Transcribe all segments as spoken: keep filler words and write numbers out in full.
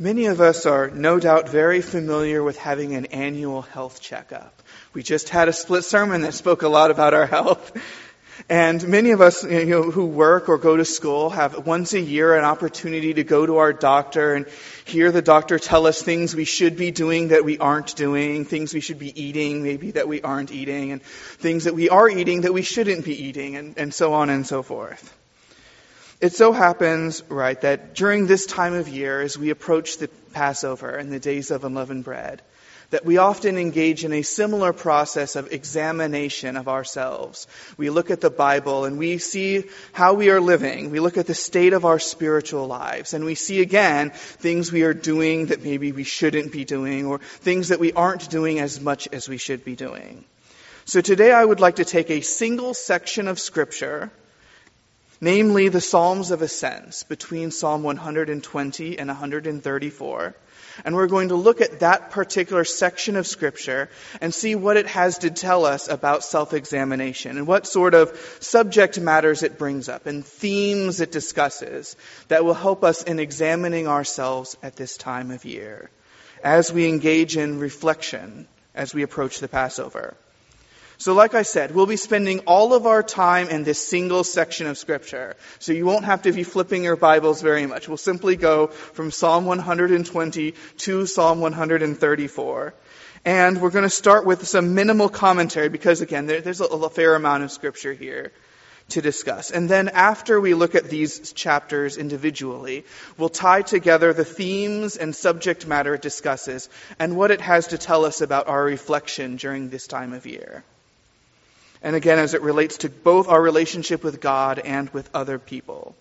Many of us are no doubt very familiar with having an annual health checkup. We just had a split sermon that spoke a lot about our health. And many of us, you know, who work or go to school have once a year an opportunity to go to our doctor and hear the doctor tell us things we should be doing that we aren't doing, things we should be eating maybe that we aren't eating, and things that we are eating that we shouldn't be eating, and, and so on and so forth. It so happens, right, that during this time of year, as we approach the Passover and the days of unleavened bread, that we often engage in a similar process of examination of ourselves. We look at the Bible and we see how we are living. We look at the state of our spiritual lives, and we see again things we are doing that maybe we shouldn't be doing, or things that we aren't doing as much as we should be doing. So today I would like to take a single section of Scripture, namely the Psalms of Ascents, between Psalm one hundred twenty and one hundred thirty-four. And we're going to look at that particular section of Scripture and see what it has to tell us about self-examination and what sort of subject matters it brings up and themes it discusses that will help us in examining ourselves at this time of year as we engage in reflection as we approach the Passover. So like I said, we'll be spending all of our time in this single section of Scripture. So you won't have to be flipping your Bibles very much. We'll simply go from Psalm one hundred twenty to Psalm one hundred thirty-four. And we're going to start with some minimal commentary because, again, there, there's a, a fair amount of Scripture here to discuss. And then after we look at these chapters individually, we'll tie together the themes and subject matter it discusses and what it has to tell us about our reflection during this time of year. And again, as it relates to both our relationship with God and with other people.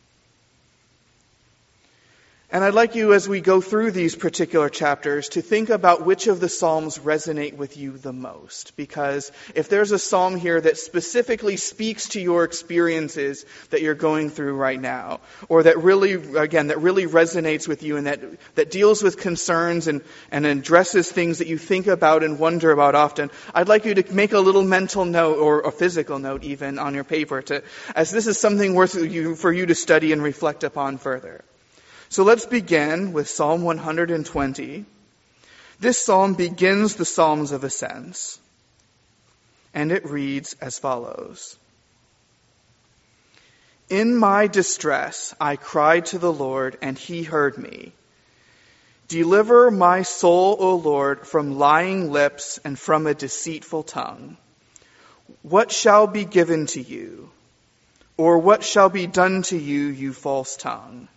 And I'd like you, as we go through these particular chapters, to think about which of the Psalms resonate with you the most. Because if there's a Psalm here that specifically speaks to your experiences that you're going through right now, or that really, again, that really resonates with you and that, that deals with concerns and, and addresses things that you think about and wonder about often, I'd like you to make a little mental note, or a physical note even, on your paper, to, as this is something worth you, for you to study and reflect upon further. So let's begin with Psalm one hundred twenty. This psalm begins the Psalms of Ascents, and it reads as follows. In my distress I cried to the Lord, and he heard me. Deliver my soul, O Lord, from lying lips and from a deceitful tongue. What shall be given to you? Or what shall be done to you, you false tongue?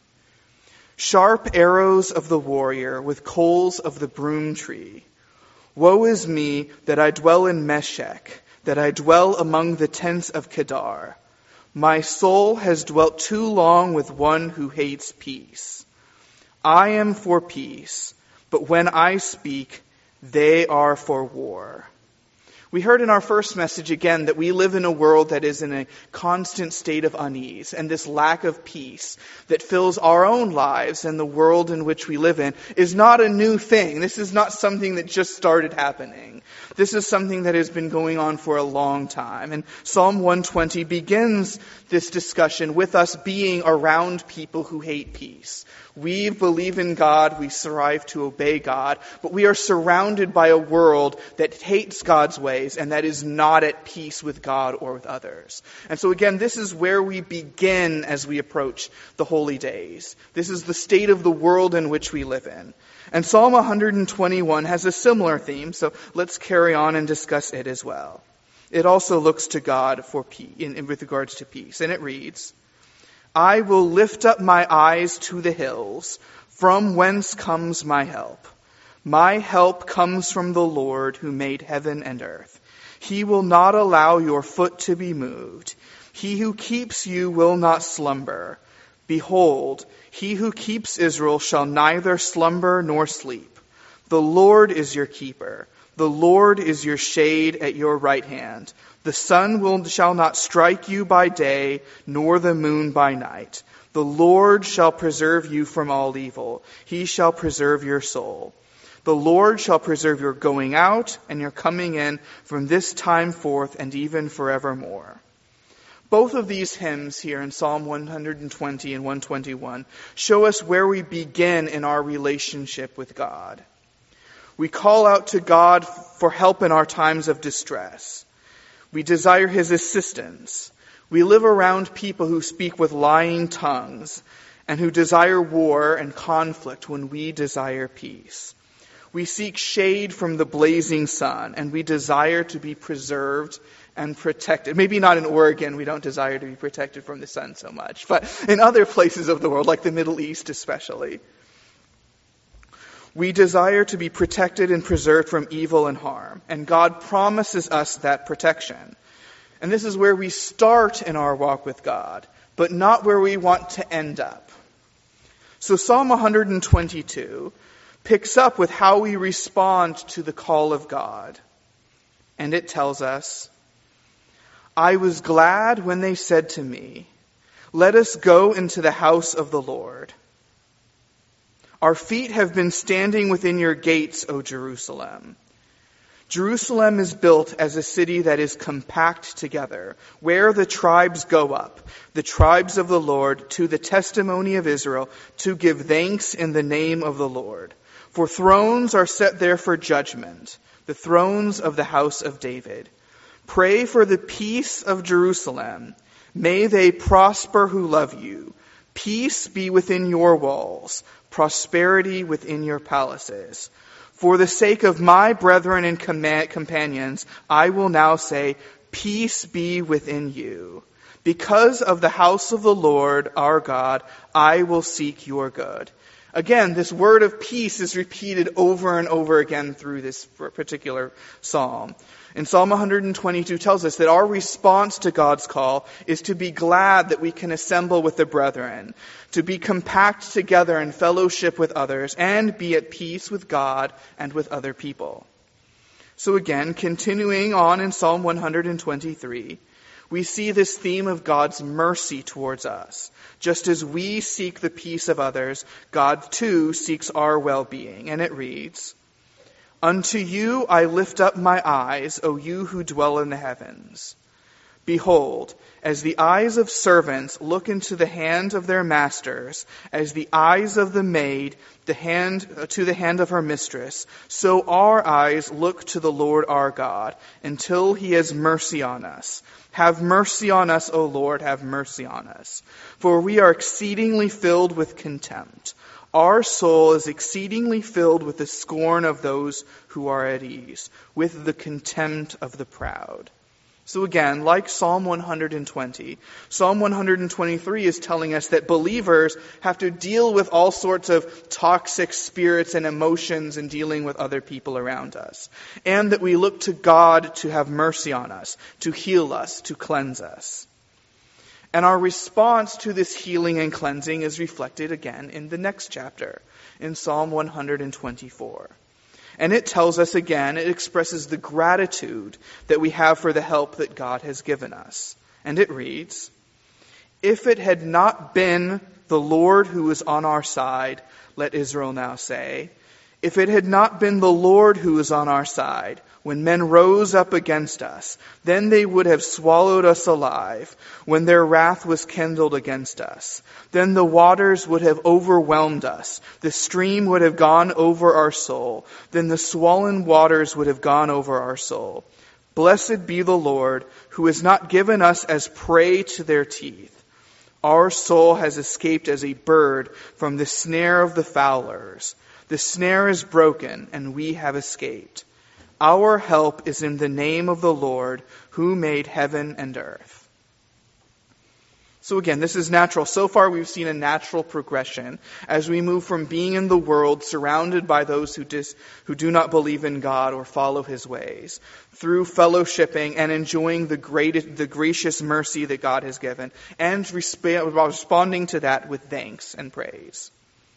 Sharp arrows of the warrior with coals of the broom tree. Woe is me that I dwell in Meshech, that I dwell among the tents of Kedar. My soul has dwelt too long with one who hates peace. I am for peace, but when I speak, they are for war. We heard in our first message again that we live in a world that is in a constant state of unease, and this lack of peace that fills our own lives and the world in which we live in is not a new thing. This is not something that just started happening. This is something that has been going on for a long time. And Psalm one twenty begins this discussion with us being around people who hate peace. We believe in God, we strive to obey God, but we are surrounded by a world that hates God's ways and that is not at peace with God or with others. And so again, this is where we begin as we approach the holy days. This is the state of the world in which we live in. And Psalm one hundred twenty-one has a similar theme, so let's carry on and discuss it as well. It also looks to God for peace, in, in, with regards to peace, and it reads, I will lift up my eyes to the hills, from whence comes my help. My help comes from the Lord who made heaven and earth. He will not allow your foot to be moved. He who keeps you will not slumber. Behold, he who keeps Israel shall neither slumber nor sleep. The Lord is your keeper. The Lord is your shade at your right hand. The sun will, shall not strike you by day, nor the moon by night. The Lord shall preserve you from all evil. He shall preserve your soul. The Lord shall preserve your going out and your coming in from this time forth and even forevermore. Both of these hymns here in Psalm one twenty and one twenty-one show us where we begin in our relationship with God. We call out to God for help in our times of distress. We desire his assistance. We live around people who speak with lying tongues and who desire war and conflict when we desire peace. We seek shade from the blazing sun, and we desire to be preserved and protected. Maybe not in Oregon, we don't desire to be protected from the sun so much, but in other places of the world, like the Middle East especially. We desire to be protected and preserved from evil and harm, and God promises us that protection. And this is where we start in our walk with God, but not where we want to end up. So Psalm one twenty-two picks up with how we respond to the call of God. And it tells us, I was glad when they said to me, let us go into the house of the Lord. Our feet have been standing within your gates, O Jerusalem. Jerusalem is built as a city that is compact together, where the tribes go up, the tribes of the Lord, to the testimony of Israel, to give thanks in the name of the Lord. For thrones are set there for judgment, the thrones of the house of David. Pray for the peace of Jerusalem. May they prosper who love you. Peace be within your walls, prosperity within your palaces. For the sake of my brethren and companions, I will now say, peace be within you. Because of the house of the Lord, our God, I will seek your good. Again, this word of peace is repeated over and over again through this particular psalm. And Psalm one twenty-two tells us that our response to God's call is to be glad that we can assemble with the brethren, to be compact together in fellowship with others, and be at peace with God and with other people. So again, continuing on in Psalm one twenty-three, we see this theme of God's mercy towards us. Just as we seek the peace of others, God too seeks our well-being. And it reads, Unto you I lift up my eyes, O you who dwell in the heavens. Behold, as the eyes of servants look into the hand of their masters, as the eyes of the maid the hand to the hand of her mistress, so our eyes look to the Lord our God, until he has mercy on us. Have mercy on us, O Lord, have mercy on us. For we are exceedingly filled with contempt. Our soul is exceedingly filled with the scorn of those who are at ease, with the contempt of the proud. So again, like Psalm one twenty, Psalm one twenty-three is telling us that believers have to deal with all sorts of toxic spirits and emotions in dealing with other people around us. And that we look to God to have mercy on us, to heal us, to cleanse us. And our response to this healing and cleansing is reflected again in the next chapter, in Psalm one twenty-four. And it tells us again, it expresses the gratitude that we have for the help that God has given us. And it reads, If it had not been the Lord who was on our side, let Israel now say, if it had not been the Lord who was on our side, when men rose up against us, then they would have swallowed us alive, when their wrath was kindled against us. Then the waters would have overwhelmed us. The stream would have gone over our soul. Then the swollen waters would have gone over our soul. Blessed be the Lord, who has not given us as prey to their teeth. Our soul has escaped as a bird from the snare of the fowlers. The snare is broken, and we have escaped. Our help is in the name of the Lord, who made heaven and earth. So again, this is natural. So far we've seen a natural progression as we move from being in the world surrounded by those who dis, who do not believe in God or follow his ways, through fellowshipping and enjoying the great, the gracious mercy that God has given, and resp- responding to that with thanks and praise.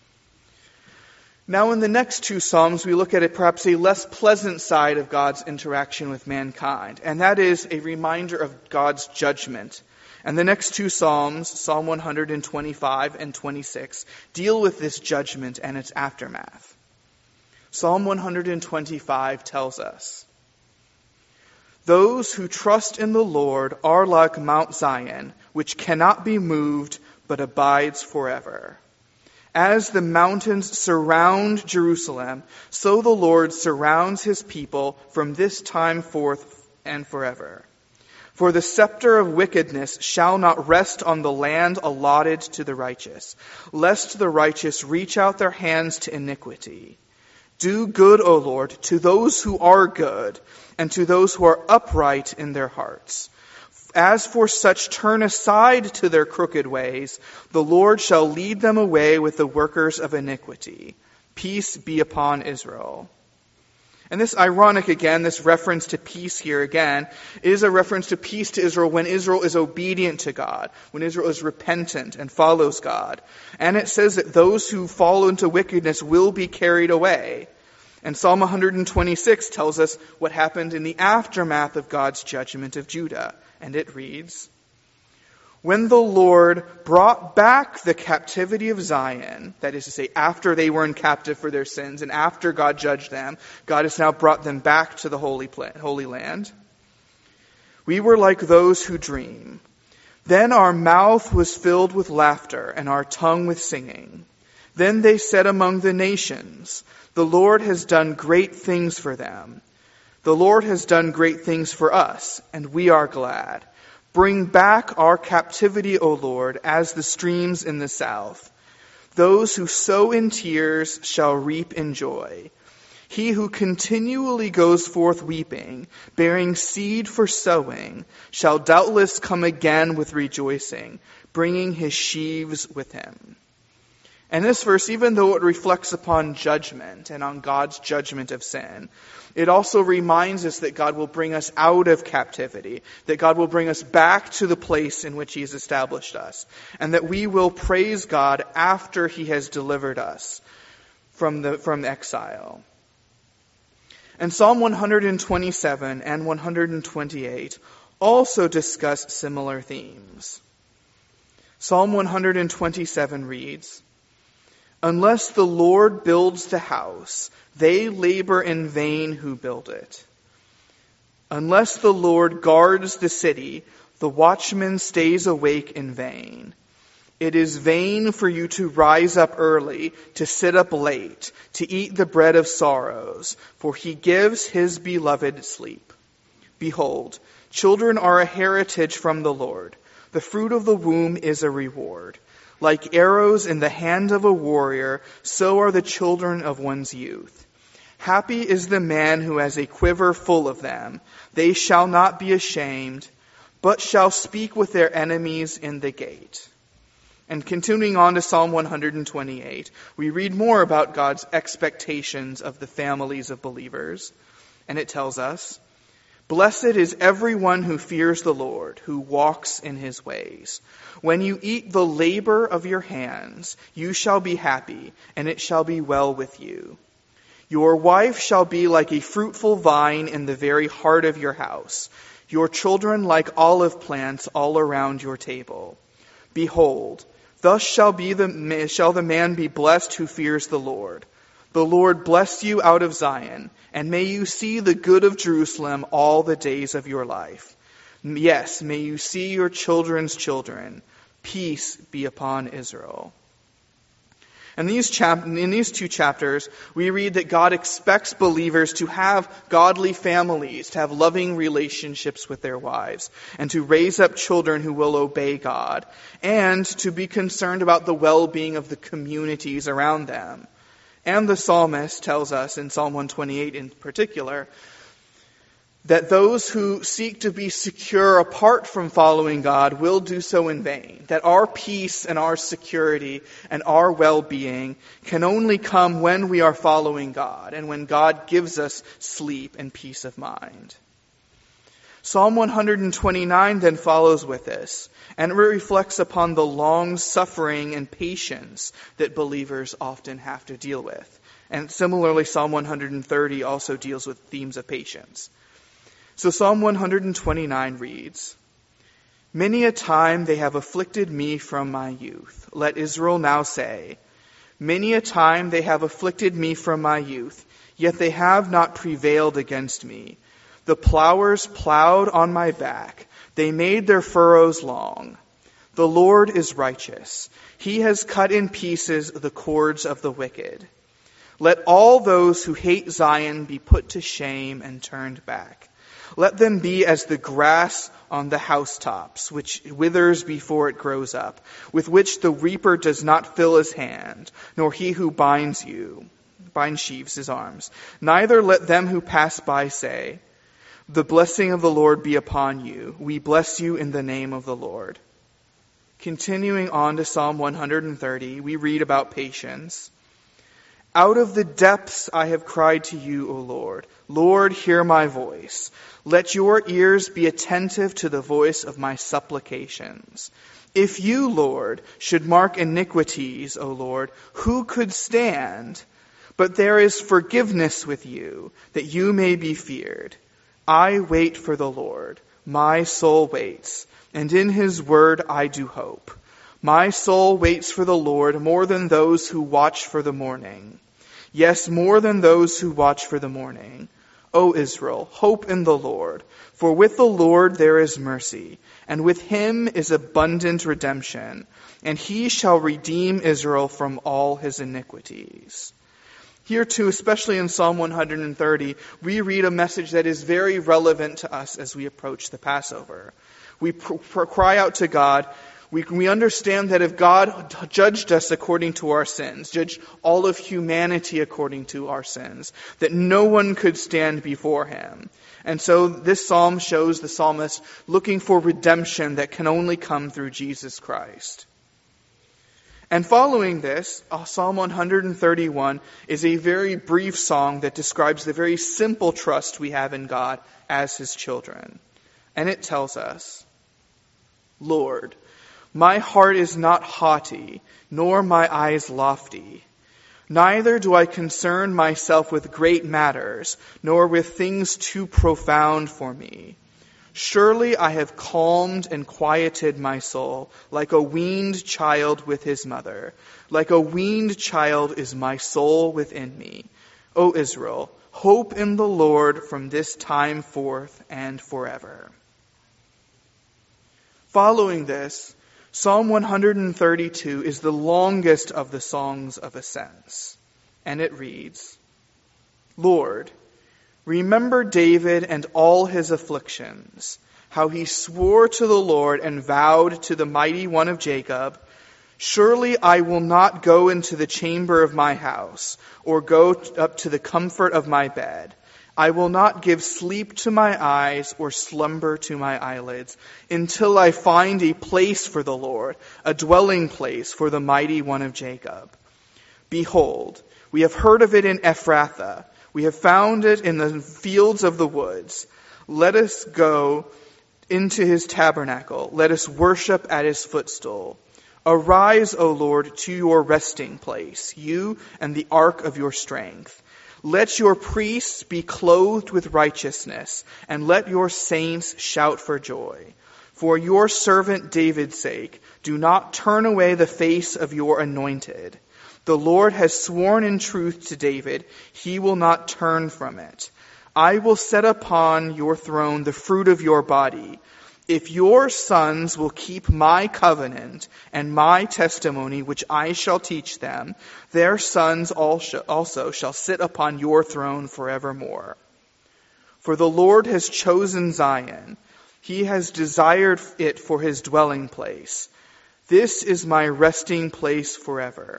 Now in the next two Psalms, we look at a, perhaps a less pleasant side of God's interaction with mankind, and that is a reminder of God's judgment. And the next two Psalms, Psalm one twenty-five and twenty-six, deal with this judgment and its aftermath. Psalm one twenty-five tells us, Those who trust in the Lord are like Mount Zion, which cannot be moved, but abides forever. As the mountains surround Jerusalem, so the Lord surrounds his people from this time forth and forever. For the scepter of wickedness shall not rest on the land allotted to the righteous, lest the righteous reach out their hands to iniquity. Do good, O Lord, to those who are good, and to those who are upright in their hearts. As for such, turn aside to their crooked ways. The Lord shall lead them away with the workers of iniquity. Peace be upon Israel. And this ironic again, this reference to peace here again, is a reference to peace to Israel when Israel is obedient to God, when Israel is repentant and follows God. And it says that those who fall into wickedness will be carried away. And Psalm one twenty-six tells us what happened in the aftermath of God's judgment of Judah. And it reads, when the Lord brought back the captivity of Zion, that is to say, after they were in captive for their sins and after God judged them, God has now brought them back to the Holy, Holy Land. We were like those who dream. Then our mouth was filled with laughter and our tongue with singing. Then they said among the nations, the Lord has done great things for them. The Lord has done great things for us, and we are glad. Bring back our captivity, O Lord, as the streams in the south. Those who sow in tears shall reap in joy. He who continually goes forth weeping, bearing seed for sowing, shall doubtless come again with rejoicing, bringing his sheaves with him. And this verse, even though it reflects upon judgment and on God's judgment of sin, it also reminds us that God will bring us out of captivity, that God will bring us back to the place in which he has established us, and that we will praise God after he has delivered us from the from exile. And Psalm one twenty-seven and one twenty-eight also discuss similar themes. Psalm one twenty-seven reads, unless the Lord builds the house, they labor in vain who build it. Unless the Lord guards the city, the watchman stays awake in vain. It is vain for you to rise up early, to sit up late, to eat the bread of sorrows, for he gives his beloved sleep. Behold, children are a heritage from the Lord. The fruit of the womb is a reward. Like arrows in the hand of a warrior, so are the children of one's youth. Happy is the man who has a quiver full of them. They shall not be ashamed, but shall speak with their enemies in the gate. And continuing on to Psalm one twenty-eight, we read more about God's expectations of the families of believers. And it tells us, blessed is everyone who fears the Lord, who walks in his ways. When you eat the labor of your hands, you shall be happy, and it shall be well with you. Your wife shall be like a fruitful vine in the very heart of your house, your children like olive plants all around your table. Behold, thus shall be the shall the man be blessed who fears the Lord. The Lord bless you out of Zion, and may you see the good of Jerusalem all the days of your life. Yes, may you see your children's children. Peace be upon Israel. And these chap- in these two chapters, we read that God expects believers to have godly families, to have loving relationships with their wives, and to raise up children who will obey God, and to be concerned about the well-being of the communities around them. And the psalmist tells us in Psalm one twenty-eight in particular that those who seek to be secure apart from following God will do so in vain. That our peace and our security and our well-being can only come when we are following God and when God gives us sleep and peace of mind. Psalm one twenty-nine then follows with this, and it reflects upon the long suffering and patience that believers often have to deal with. And similarly, Psalm one thirty also deals with themes of patience. So Psalm one twenty-nine reads, many a time they have afflicted me from my youth. Let Israel now say, many a time they have afflicted me from my youth, yet they have not prevailed against me. The plowers plowed on my back. They made their furrows long. The Lord is righteous. He has cut in pieces the cords of the wicked. Let all those who hate Zion be put to shame and turned back. Let them be as the grass on the housetops, which withers before it grows up, with which the reaper does not fill his hand, nor he who binds you, binds sheaves his arms. Neither let them who pass by say, the blessing of the Lord be upon you. We bless you in the name of the Lord. Continuing on to Psalm one hundred thirty, we read about patience. Out of the depths I have cried to you, O Lord. Lord, hear my voice. Let your ears be attentive to the voice of my supplications. If you, Lord, should mark iniquities, O Lord, who could stand? But there is forgiveness with you, that you may be feared. I wait for the Lord. My soul waits, and in his word I do hope. My soul waits for the Lord more than those who watch for the morning. Yes, more than those who watch for the morning. O Israel, hope in the Lord. For with the Lord there is mercy, and with him is abundant redemption, and he shall redeem Israel from all his iniquities. Here too, especially in Psalm one hundred thirty, we read a message that is very relevant to us as we approach the Passover. We pr- pr- cry out to God. We, we understand that if God judged us according to our sins, judged all of humanity according to our sins, that no one could stand before him. And so this psalm shows the psalmist looking for redemption that can only come through Jesus Christ. And following this, Psalm one hundred thirty-one is a very brief song that describes the very simple trust we have in God as his children. And it tells us, Lord, my heart is not haughty, nor my eyes lofty. Neither do I concern myself with great matters, nor with things too profound for me. Surely I have calmed and quieted my soul, like a weaned child with his mother. Like a weaned child is my soul within me. O Israel, hope in the Lord from this time forth and forever. Following this, Psalm one hundred thirty-two is the longest of the songs of ascents, and it reads, Lord, remember David and all his afflictions, how he swore to the Lord and vowed to the mighty one of Jacob, surely I will not go into the chamber of my house, or go up to the comfort of my bed. I will not give sleep to my eyes or slumber to my eyelids until I find a place for the Lord, a dwelling place for the mighty one of Jacob. Behold, we have heard of it in Ephrathah. We have found it in the fields of the woods. Let us go into his tabernacle. Let us worship at his footstool. Arise, O Lord, to your resting place, you and the ark of your strength. Let your priests be clothed with righteousness, and let your saints shout for joy. For your servant David's sake, do not turn away the face of your anointed. The Lord has sworn in truth to David, he will not turn from it. I will set upon your throne the fruit of your body. If your sons will keep my covenant and my testimony, which I shall teach them, their sons also shall sit upon your throne forevermore. For the Lord has chosen Zion. He has desired it for his dwelling place. This is my resting place forever.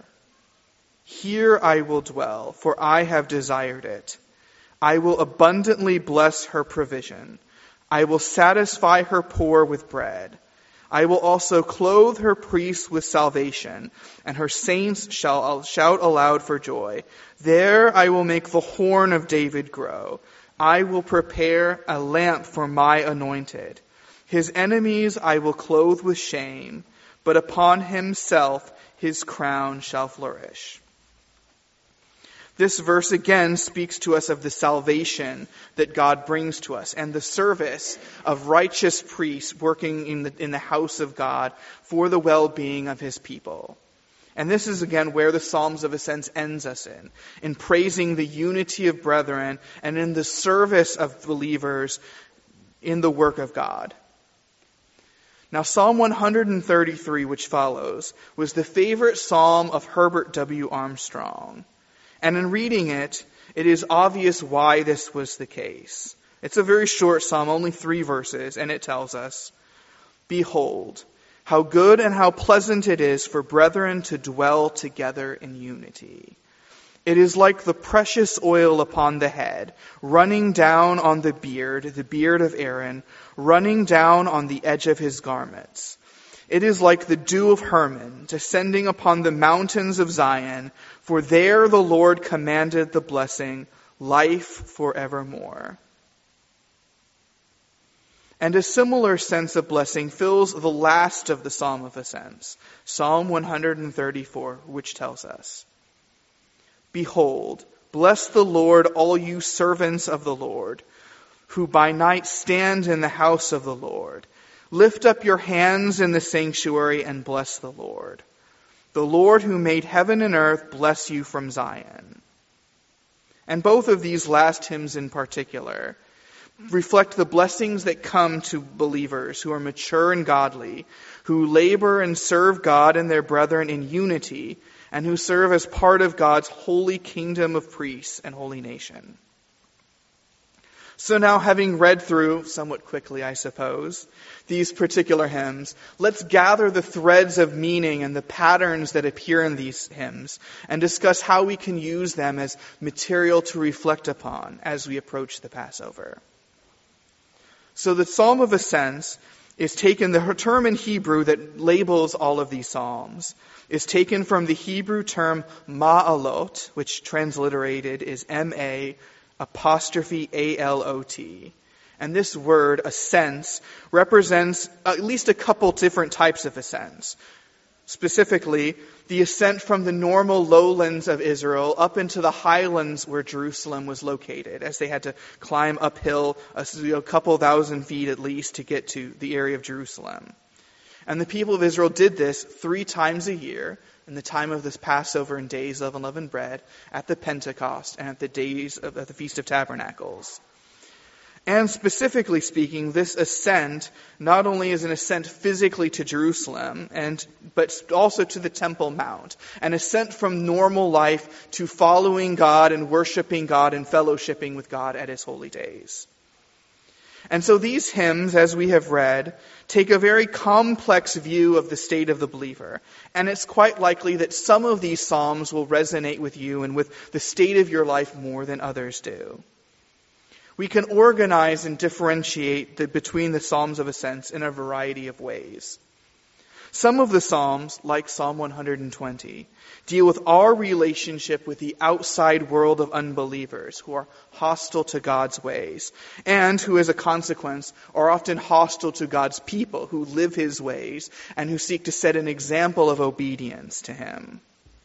Here I will dwell, for I have desired it. I will abundantly bless her provision. I will satisfy her poor with bread. I will also clothe her priests with salvation, and her saints shall shout aloud for joy. There I will make the horn of David grow. I will prepare a lamp for my anointed. His enemies I will clothe with shame, but upon himself his crown shall flourish. This verse again speaks to us of the salvation that God brings to us and the service of righteous priests working in the, in the house of God for the well-being of his people. And this is again where the Psalms of Ascents ends us in, in praising the unity of brethren and in the service of believers in the work of God. Now, Psalm one thirty-three, which follows, was the favorite psalm of Herbert W. Armstrong. And in reading it, it is obvious why this was the case. It's a very short psalm, only three verses, and it tells us, "Behold, how good and how pleasant it is for brethren to dwell together in unity. It is like the precious oil upon the head, running down on the beard, the beard of Aaron, running down on the edge of his garments. It is like the dew of Hermon, descending upon the mountains of Zion, for there the Lord commanded the blessing, life forevermore." And a similar sense of blessing fills the last of the Psalm of Ascents, Psalm one thirty-four, which tells us, "Behold, bless the Lord, all you servants of the Lord, who by night stand in the house of the Lord. Lift up your hands in the sanctuary and bless the Lord. The Lord who made heaven and earth bless you from Zion." And both of these last hymns in particular reflect the blessings that come to believers who are mature and godly, who labor and serve God and their brethren in unity, and who serve as part of God's holy kingdom of priests and holy nation. So now, having read through, somewhat quickly I suppose, these particular hymns, let's gather the threads of meaning and the patterns that appear in these hymns and discuss how we can use them as material to reflect upon as we approach the Passover. So the Psalm of Ascents is taken, the term in Hebrew that labels all of these psalms is taken from the Hebrew term ma'alot, which transliterated is M A apostrophe A L O T. And this word, ascents, represents at least a couple different types of ascents. Specifically, the ascent from the normal lowlands of Israel up into the highlands where Jerusalem was located, as they had to climb uphill a, a couple thousand feet at least to get to the area of Jerusalem. And the people of Israel did this three times a year, in the time of this Passover and days of unleavened bread, at the Pentecost, and at the days of at the Feast of Tabernacles. And specifically speaking, this ascent not only is an ascent physically to Jerusalem, and but also to the Temple Mount, an ascent from normal life to following God and worshiping God and fellowshipping with God at His holy days. And so these hymns, as we have read, take a very complex view of the state of the believer. And it's quite likely that some of these psalms will resonate with you and with the state of your life more than others do. We can organize and differentiate the, between the Psalms of Ascents in a variety of ways. Some of the Psalms, like Psalm one twenty, deal with our relationship with the outside world of unbelievers who are hostile to God's ways, and who, as a consequence, are often hostile to God's people who live His ways and who seek to set an example of obedience to Him.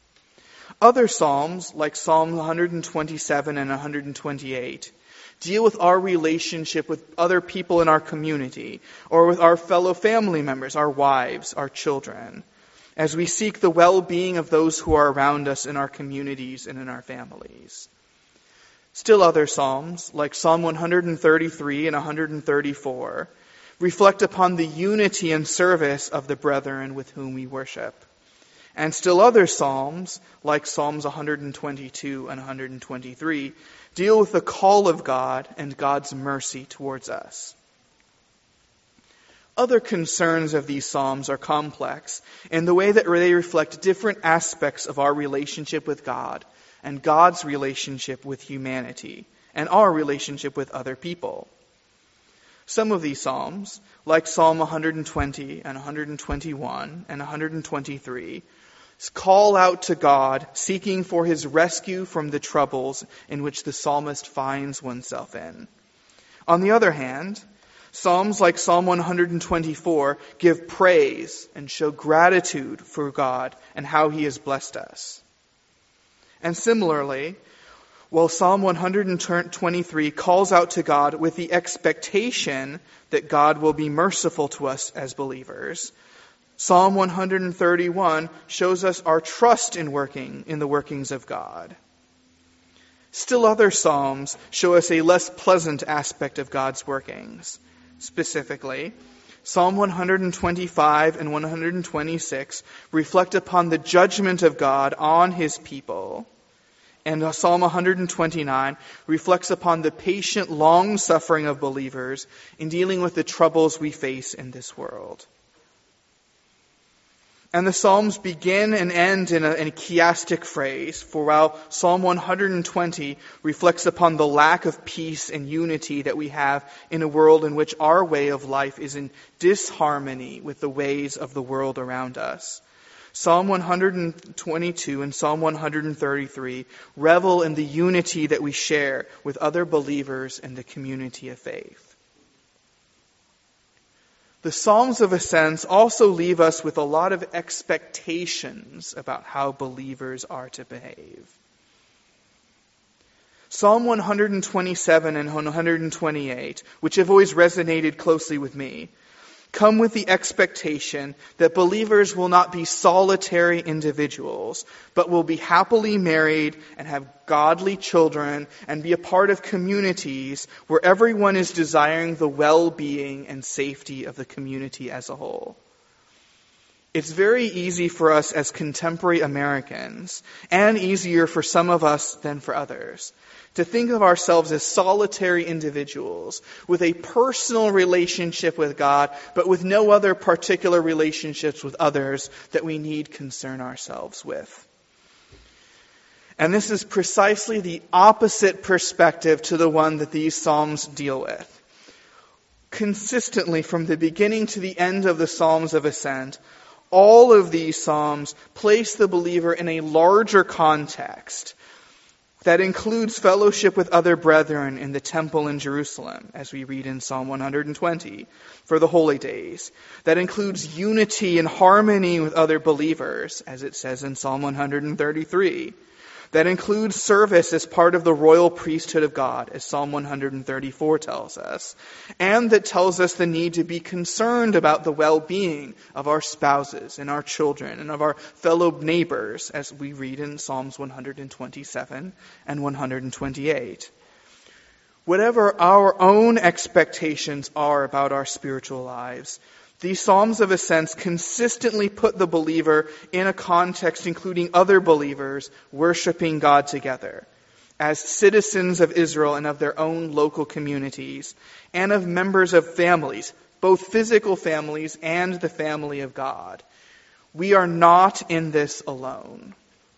Other Psalms, like Psalm one twenty-seven and one twenty-eight, deal with our relationship with other people in our community, or with our fellow family members, our wives, our children, as we seek the well-being of those who are around us in our communities and in our families. Still other psalms, like Psalm one thirty-three and one thirty-four, reflect upon the unity and service of the brethren with whom we worship. And still other psalms, like Psalms one twenty-two and one twenty-three, deal with the call of God and God's mercy towards us. Other concerns of these psalms are complex in the way that they reflect different aspects of our relationship with God and God's relationship with humanity and our relationship with other people. Some of these psalms, like Psalm one twenty and one twenty-one and one twenty-three, call out to God, seeking for His rescue from the troubles in which the psalmist finds oneself in. On the other hand, psalms like Psalm one twenty-four give praise and show gratitude for God and how He has blessed us. And similarly, while Psalm one twenty-three calls out to God with the expectation that God will be merciful to us as believers, Psalm one thirty-one shows us our trust in working in the workings of God. Still other psalms show us a less pleasant aspect of God's workings. Specifically, Psalm one twenty-five and one twenty-six reflect upon the judgment of God on his people. And Psalm one twenty-nine reflects upon the patient long-suffering of believers in dealing with the troubles we face in this world. And the Psalms begin and end in a, in a chiastic phrase, for while Psalm one twenty reflects upon the lack of peace and unity that we have in a world in which our way of life is in disharmony with the ways of the world around us, Psalm one twenty-two and Psalm one thirty-three revel in the unity that we share with other believers in the community of faith. The Psalms of Ascents also leave us with a lot of expectations about how believers are to behave. Psalm one twenty-seven and one twenty-eight, which have always resonated closely with me, come with the expectation that believers will not be solitary individuals, but will be happily married and have godly children and be a part of communities where everyone is desiring the well-being and safety of the community as a whole. It's very easy for us as contemporary Americans, and easier for some of us than for others, to think of ourselves as solitary individuals with a personal relationship with God, but with no other particular relationships with others that we need concern ourselves with. And this is precisely the opposite perspective to the one that these Psalms deal with. Consistently, from the beginning to the end of the Psalms of Ascent, all of these Psalms place the believer in a larger context that includes fellowship with other brethren in the temple in Jerusalem, as we read in Psalm one twenty, for the holy days. That includes unity and harmony with other believers, as it says in Psalm one thirty-three. That includes service as part of the royal priesthood of God, as Psalm one thirty-four tells us. And that tells us the need to be concerned about the well-being of our spouses and our children and of our fellow neighbors, as we read in Psalms one twenty-seven and one twenty-eight. Whatever our own expectations are about our spiritual lives, these Psalms of Ascents consistently put the believer in a context including other believers worshiping God together as citizens of Israel and of their own local communities and of members of families, both physical families and the family of God. We are not in this alone.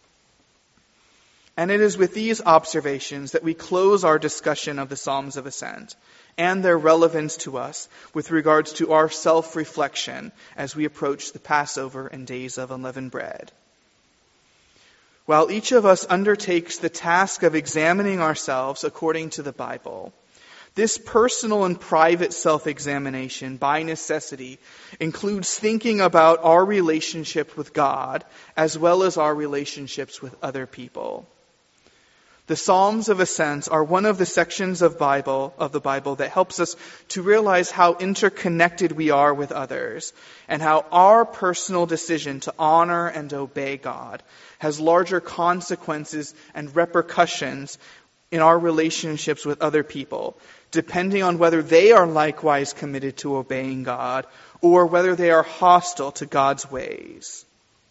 And it is with these observations that we close our discussion of the Psalms of Ascent and their relevance to us with regards to our self-reflection as we approach the Passover and days of unleavened bread. While each of us undertakes the task of examining ourselves according to the Bible, this personal and private self-examination, by necessity, includes thinking about our relationship with God as well as our relationships with other people. The Psalms of Ascents are one of the sections of Bible of the Bible that helps us to realize how interconnected we are with others and how our personal decision to honor and obey God has larger consequences and repercussions in our relationships with other people, depending on whether they are likewise committed to obeying God or whether they are hostile to God's ways.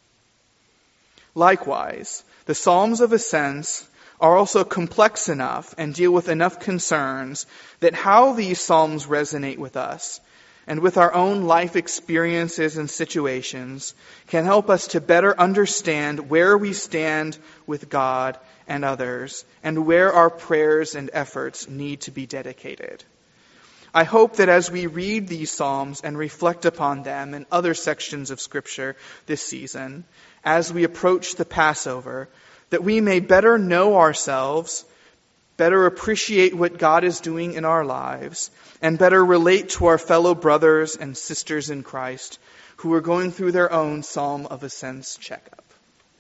Likewise, the Psalms of Ascents are also complex enough and deal with enough concerns that how these psalms resonate with us and with our own life experiences and situations can help us to better understand where we stand with God and others and where our prayers and efforts need to be dedicated. I hope that as we read these psalms and reflect upon them and other sections of Scripture this season, as we approach the Passover, that we may better know ourselves, better appreciate what God is doing in our lives, and better relate to our fellow brothers and sisters in Christ who are going through their own Psalm of Ascents checkup.